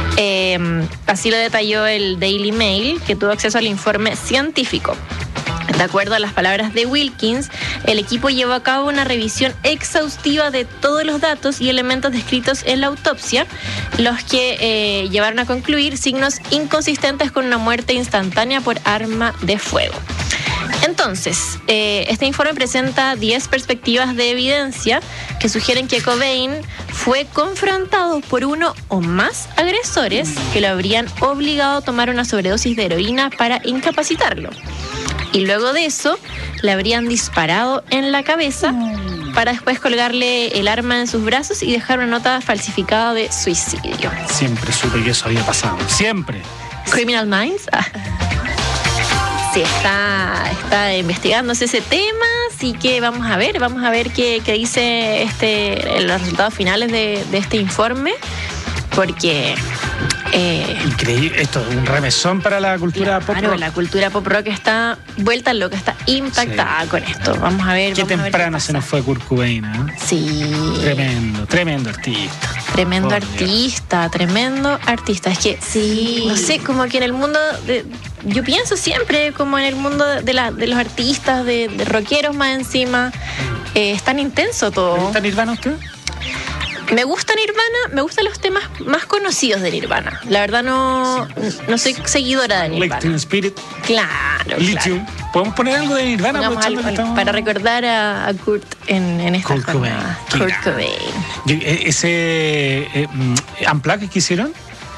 Así lo detalló el Daily Mail, que tuvo acceso al informe científico. De acuerdo a las palabras de Wilkins, el equipo llevó a cabo una revisión exhaustiva de todos los datos y elementos descritos en la autopsia, los que llevaron a concluir signos inconsistentes con una muerte instantánea por arma de fuego. Entonces, este informe presenta 10 perspectivas de evidencia que sugieren que Cobain fue confrontado por uno o más agresores que lo habrían obligado a tomar una sobredosis de heroína para incapacitarlo. Y luego de eso, le habrían disparado en la cabeza para después colgarle el arma en sus brazos y dejar una nota falsificada de suicidio. Siempre supe que eso había pasado. Siempre. Criminal Minds. Sí, está investigándose ese tema, así que vamos a ver qué dice los resultados finales de este informe, porque increíble, esto es un remesón para la cultura pop rock. La cultura pop rock está vuelta loca, está impactada con esto. Vamos a ver. Qué temprano se nos fue Kurt Cobain, ¿eh? Sí. Tremendo artista. Tremendo artista. Es que, sí, no sé, como que en el mundo yo pienso siempre como en el mundo de los artistas, de rockeros más encima, es tan intenso todo. ¿Le gusta Nirvana a usted? Me gusta Nirvana, me gustan los temas más conocidos de Nirvana. La verdad no soy seguidora de Nirvana. Teen Spirit. Claro. Lithium. ¿Podemos poner algo de Nirvana? Para recordar a Kurt en esta Kurt Cobain. Kurt Cobain. Ese Unplugged que hicieron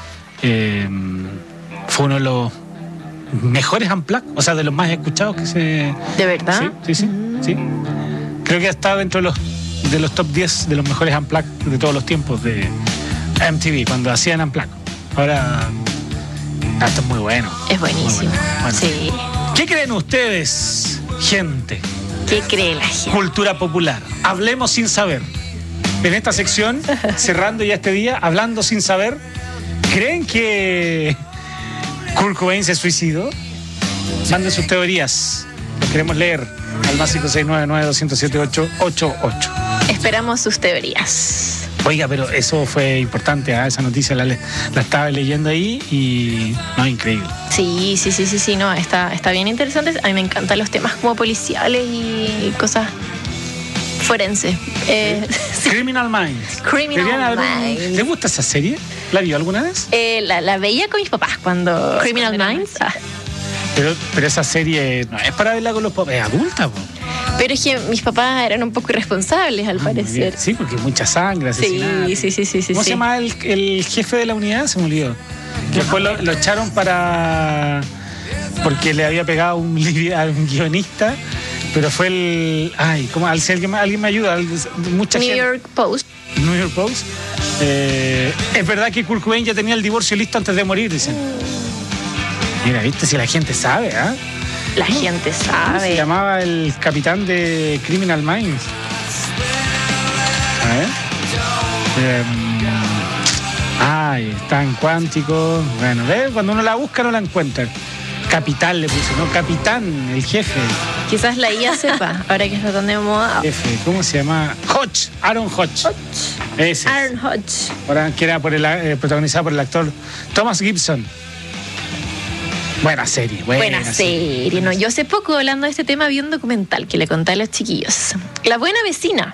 fue uno de los mejores Unplugged, o sea, de los más escuchados que se... ¿De verdad? Sí. Creo que ha estado dentro de los top 10 de los mejores Unplugged de todos los tiempos de MTV, cuando hacían Unplugged. Ahora, esto es muy bueno. Es buenísimo. Bueno. Sí. ¿Qué creen ustedes, gente? ¿Qué cree la gente? Cultura popular. Hablemos sin saber. En esta sección, cerrando ya este día, hablando sin saber, ¿creen que Kurt Cobain se suicidó? Manden sus teorías. Los queremos leer al más 569-207-888. Esperamos sus teorías. Oiga, pero eso fue importante, esa noticia la estaba leyendo ahí y no, increíble. Sí, no, está bien interesante. A mí me encantan los temas como policiales y cosas forenses. Criminal Minds. ¿Le gusta esa serie? ¿La vio alguna vez? La veía con mis papás cuando... Criminal Minds. Pero esa serie no es para verla con los papás, es adulta, po. Pero es que mis papás eran un poco irresponsables, al parecer. Sí, porque mucha sangre, asesinato. Sí. ¿Cómo se llama el jefe de la unidad? Se me olvidó. Que después lo echaron porque le había pegado a un guionista, pero fue el... ¿cómo? Si alguien me ayuda. New York Post. New York Post. Es verdad que Kurt Cobain ya tenía el divorcio listo antes de morir, dicen. Mira, viste, si la gente sabe, ¿ah? La gente sabe. ¿Cómo se llamaba el capitán de Criminal Minds? A ver. Está en Cuántico. Bueno, ¿ves? Cuando uno la busca no la encuentra. Capitán le puse, ¿no? Capitán, el jefe. Quizás la IA sepa, ahora que está tan de moda. Jefe, ¿cómo se llama? Aaron Hodge. Ese. Aaron Hodge. Ahora, que era protagonizada por el actor Thomas Gibson. Buena serie. No, yo hace poco, hablando de este tema, vi un documental que le conté a los chiquillos. La buena vecina.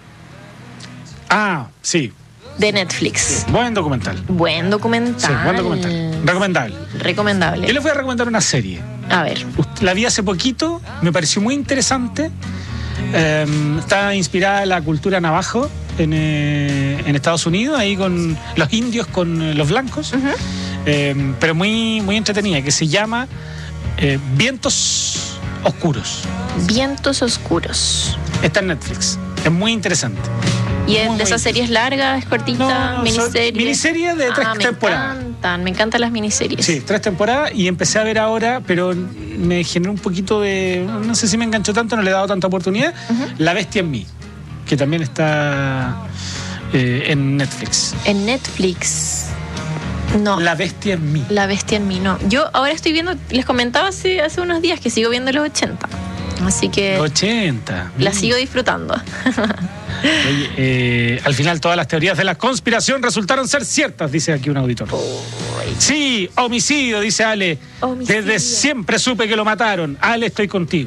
Sí. De Netflix. Sí, buen documental. Sí, buen documental. Recomendable. Yo les voy a recomendar una serie. A ver. La vi hace poquito, me pareció muy interesante. Está inspirada en la cultura navajo en Estados Unidos, ahí con los indios, con los blancos. Pero muy, muy entretenida, que se llama Vientos Oscuros. Vientos Oscuros. Está en Netflix. Es muy interesante. ¿Y es de esas series largas, cortitas, miniseries? Miniserie de 3 temporadas. Me encantan las miniseries. Sí, 3 temporadas y empecé a ver ahora, pero me generó un poquito de... No sé si me enganchó tanto, no le he dado tanta oportunidad. La Bestia en mí, que también está en Netflix. En Netflix... No. La Bestia en mí. La Bestia en mí, no. Yo ahora estoy viendo, les comentaba hace unos días que sigo viendo los 80. Así que... 80. La sigo disfrutando. Oye, al final todas las teorías de la conspiración resultaron ser ciertas, dice aquí un auditor. Sí, homicidio, dice Ale. Desde siempre supe que lo mataron. Ale, estoy contigo.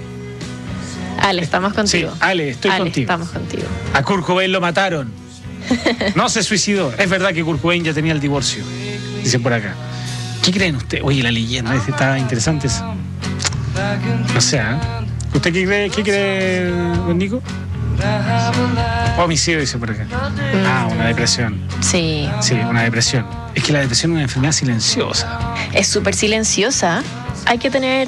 Ale, estamos contigo. Sí, Ale, estoy contigo. Estamos contigo. A Kurt Cobain lo mataron. No se suicidó. Es verdad que Kurt Cobain ya tenía el divorcio, dice por acá. ¿Qué creen ustedes? Oye, la leyenda, está interesante eso. No sé, ¿eh? ¿Usted qué cree, don Nico? Homicidio, dice por acá. Una depresión. Sí. Sí, una depresión. Es que la depresión es una enfermedad silenciosa. Es súper silenciosa. Hay que tener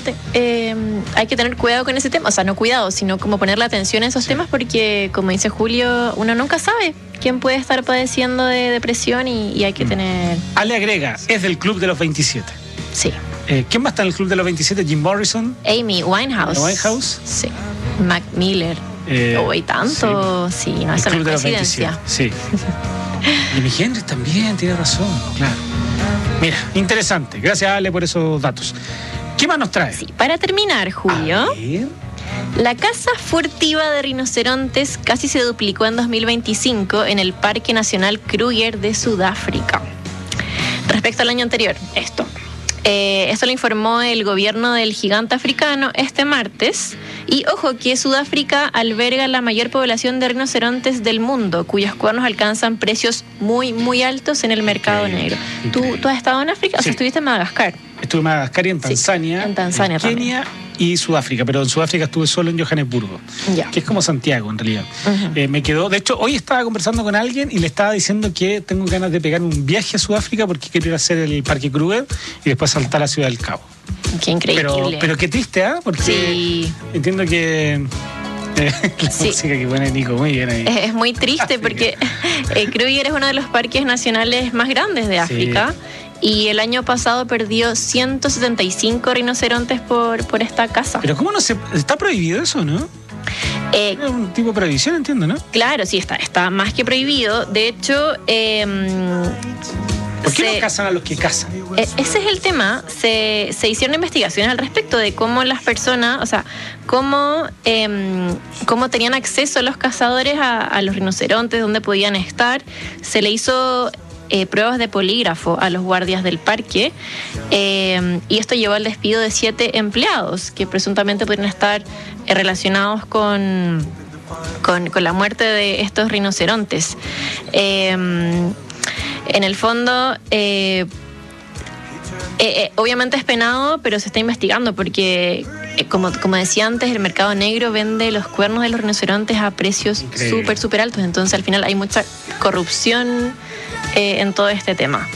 cuidado con ese tema. O sea, no cuidado, sino como ponerle atención a esos temas, porque, como dice Julio, uno nunca sabe quién puede estar padeciendo de depresión y hay que tener... Ale agrega, es del Club de los 27. Sí. ¿Quién más está en el Club de los 27? Jim Morrison. Amy Winehouse. Sí. Mac Miller. Hay tanto. Sí, no, esa no es coincidencia. Sí. Jimi Hendrix también, tiene razón, claro. Mira, interesante. Gracias, Ale, por esos datos. ¿Qué más nos trae? Sí, para terminar, Julio, la caza furtiva de rinocerontes casi se duplicó en 2025 en el Parque Nacional Kruger de Sudáfrica. Respecto al año anterior, esto lo informó el gobierno del gigante africano este martes. Y ojo que Sudáfrica alberga la mayor población de rinocerontes del mundo, cuyos cuernos alcanzan precios muy, muy altos en el mercado negro. ¿Tú has estado en África? Sí. O sea, estuviste en Madagascar. Estuve en Madagascar y en Tanzania. Sí, en Tanzania Kenia también. Y Sudáfrica, pero en Sudáfrica estuve solo en Johannesburgo, que es como Santiago en realidad. Me quedó, de hecho, hoy estaba conversando con alguien y le estaba diciendo que tengo ganas de pegar un viaje a Sudáfrica porque quiero ir a hacer el Parque Kruger y después saltar a Ciudad del Cabo. Qué increíble. Pero qué triste, ¿ah? Porque entiendo que la música que pone Nico, muy bien ahí. Es muy triste porque Kruger es uno de los parques nacionales más grandes de África. Y el año pasado perdió 175 rinocerontes por esta caza. Pero ¿cómo no se...? Está prohibido eso, ¿no? Es un tipo de prohibición, entiendo, ¿no? Claro, sí, está más que prohibido. De hecho... ¿por qué no cazan a los que cazan? Ese es el tema. Se hicieron investigaciones al respecto de cómo las personas, o sea, cómo tenían acceso los cazadores a los rinocerontes, dónde podían estar. Se le hizo pruebas de polígrafo a los guardias del parque y esto llevó al despido de 7 empleados que presuntamente podrían estar relacionados con la muerte de estos rinocerontes. En el fondo, obviamente es penado, pero se está investigando porque como decía antes, el mercado negro vende los cuernos de los rinocerontes a precios súper altos. Entonces, al final hay mucha corrupción en todo este tema.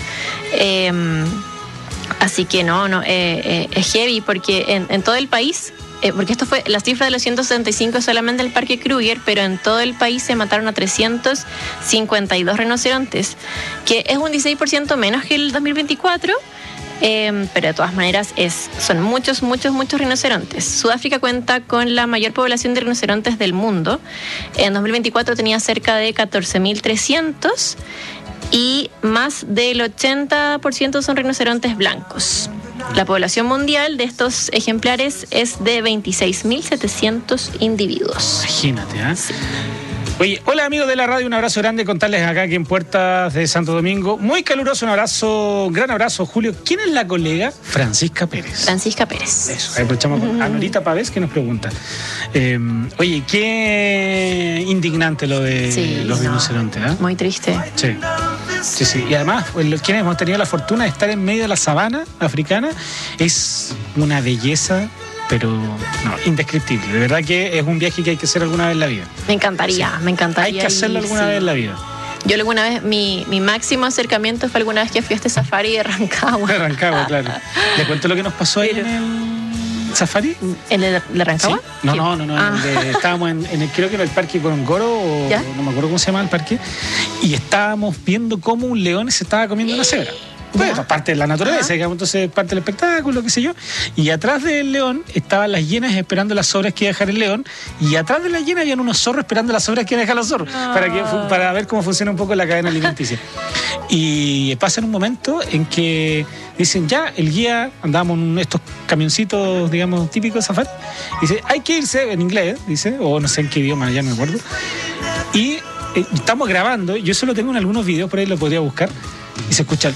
Así que es heavy porque en todo el país, porque esto fue la cifra de los 175 solamente del Parque Kruger, pero en todo el país se mataron a 352 rinocerontes, que es un 16% menos que el 2024. Pero de todas maneras son muchos rinocerontes. Sudáfrica cuenta con la mayor población de rinocerontes del mundo. En 2024 tenía cerca de 14.300 y más del 80% son rinocerontes blancos. La población mundial de estos ejemplares es de 26.700 individuos. Imagínate, ¿eh? Sí. Oye, hola amigos de la radio, un abrazo grande, contarles acá aquí en Puertas de Santo Domingo. Muy caluroso, un gran abrazo, Julio. ¿Quién es la colega? Francisca Pérez. Francisca Pérez. Eso, ahí aprovechamos con Anolita Pavés que nos pregunta. Oye, qué indignante lo de los rinocerontes, ¿eh? Muy triste. Sí. Y además, quienes hemos tenido la fortuna de estar en medio de la sabana africana, es una belleza, pero indescriptible. De verdad que es un viaje que hay que hacer alguna vez en la vida. Me encantaría. Hay que hacerlo alguna vez en la vida. Yo alguna vez, mi máximo acercamiento fue alguna vez que fui a este safari de Rancagua. De Rancagua, claro. ¿Le cuento lo que nos pasó ahí en el safari? ¿En el de Rancagua? ¿Sí? No. Estábamos creo que en el Parque Gorongoro, o no me acuerdo cómo se llama el parque, y estábamos viendo cómo un león se estaba comiendo una cebra. Bueno, parte de la naturaleza, digamos, entonces parte del espectáculo, qué sé yo. Y atrás del león estaban las hienas esperando las sobras que iba a dejar el león. Y atrás de la hiena habían unos zorros esperando las sobras que iban a dejar los zorros. Para ver cómo funciona un poco la cadena alimenticia. Y pasa en un momento en que dicen, ya, el guía, andábamos en estos camioncitos, digamos, típicos de safari. Dice, hay que irse, en inglés, dice, o no sé en qué idioma, ya no me acuerdo. Y estamos grabando, yo solo tengo en algunos videos, por ahí lo podría buscar. Y se escucha el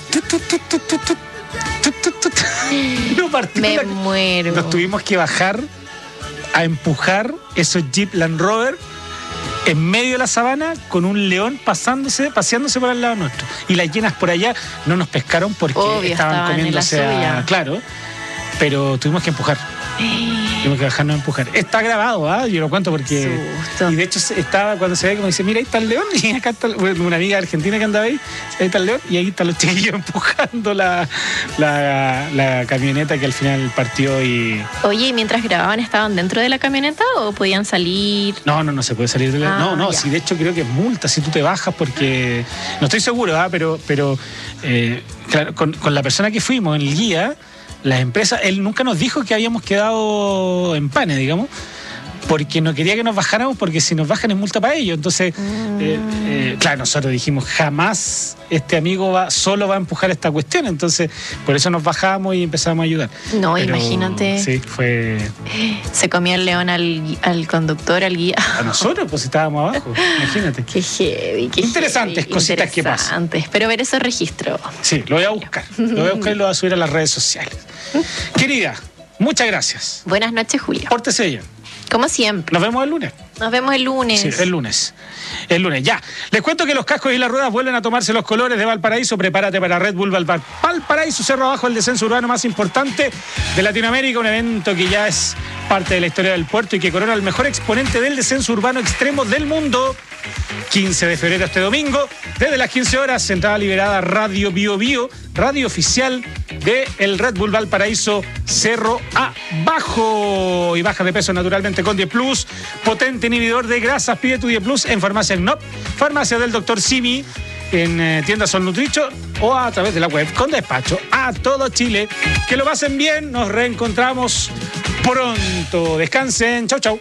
Me muero. Nos tuvimos que bajar a empujar esos Jeep Land Rover en medio de la sabana con un león paseándose por al lado nuestro. Y las hienas por allá no nos pescaron porque estaban comiéndose claro, pero tuvimos que empujar. Tenemos que bajarnos a empujar. Está grabado, yo lo cuento porque... Y de hecho estaba cuando se ve como dice, mira, ahí está el león, y acá está una amiga argentina que andaba ahí está el león, y ahí están los chiquillos empujando la camioneta que al final partió y... Oye, ¿y mientras grababan estaban dentro de la camioneta o podían salir? No se puede salir de la... Sí, de hecho creo que es multa si tú te bajas porque... No estoy seguro, pero claro, con la persona que fuimos, el guía... Las empresas, él nunca nos dijo que habíamos quedado en panes, digamos, porque no quería que nos bajáramos, porque si nos bajan es multa para ellos. Entonces, claro, nosotros dijimos, jamás este amigo solo va a empujar esta cuestión. Entonces, por eso nos bajamos y empezamos a ayudar. No, pero, imagínate. Sí, fue... Se comía el león al conductor, al guía. A nosotros, pues estábamos abajo, imagínate. Qué heavy, interesantes cositas que pasan. Espero ver ese registro. Sí, lo voy a buscar. Y lo voy a subir a las redes sociales. Querida, muchas gracias. Buenas noches, Julio. Pórtese bien. Como siempre. Nos vemos el lunes. Sí, el lunes. Ya. Les cuento que los cascos y las ruedas vuelven a tomarse los colores de Valparaíso. Prepárate para Red Bull Valparaíso, cerro abajo, el descenso urbano más importante de Latinoamérica. Un evento que ya es parte de la historia del puerto y que corona el mejor exponente del descenso urbano extremo del mundo. 15 de febrero este domingo, desde las 15 horas, entrada liberada Radio Bio Bio, radio oficial de el Red Bull Valparaíso, cerro abajo. Y baja de peso naturalmente con 10 Plus, potente inhibidor de grasas. Pide tu 10 Plus en Farmacia Knop, Farmacia del Dr. Simi, en tiendas Sol Nutrition o a través de la web con despacho a todo Chile. Que lo pasen bien, nos reencontramos pronto. Descansen, chau.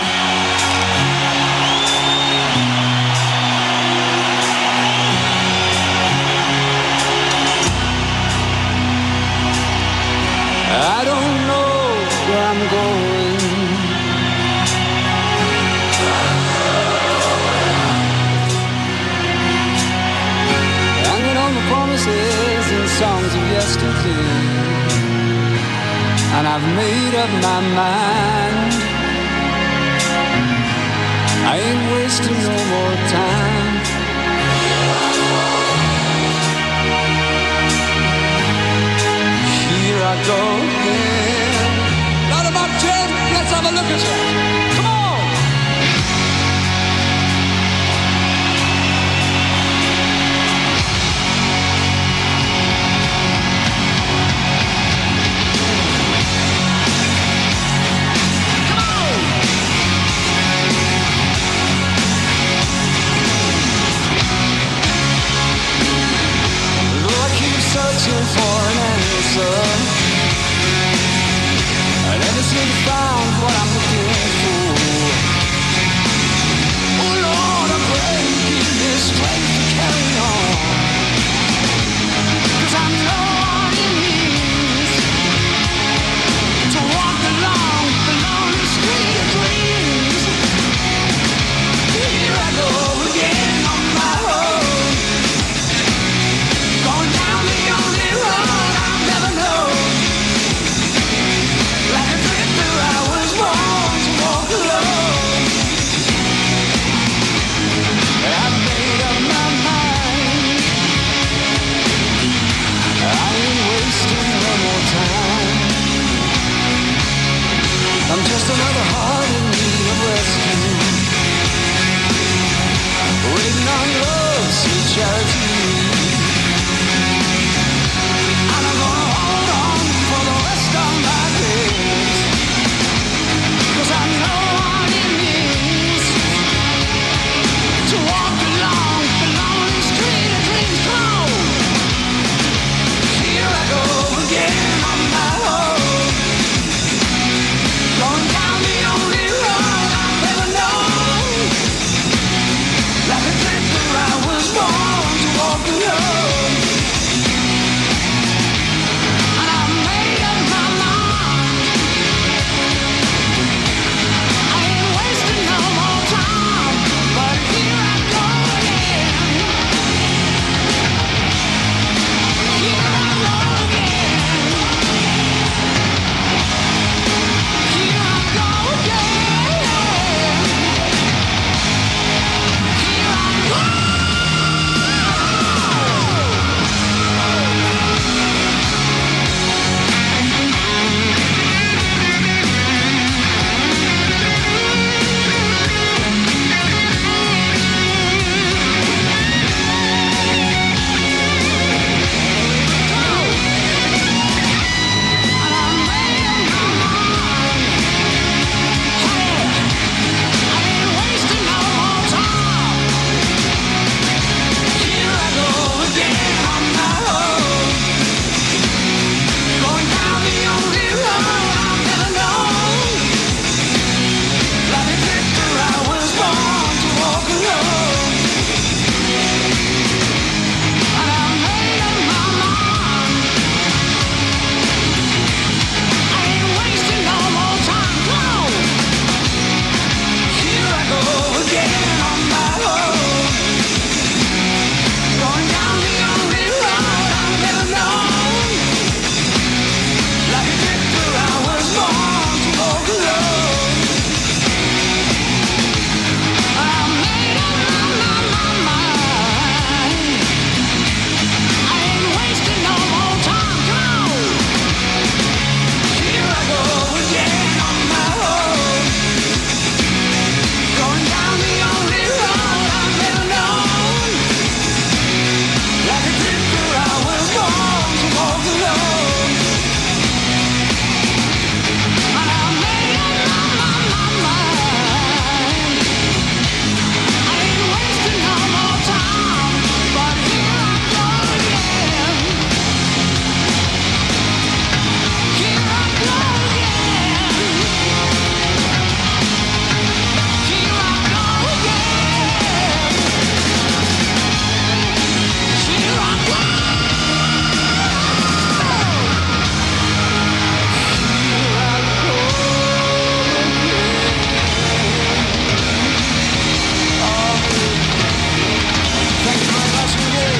I don't know where I'm going. Hanging on the promises and songs of yesterday, and I've made up my mind. I ain't wasting no more time. Here I go again. Not about 10 searching for an answer. I never seem to find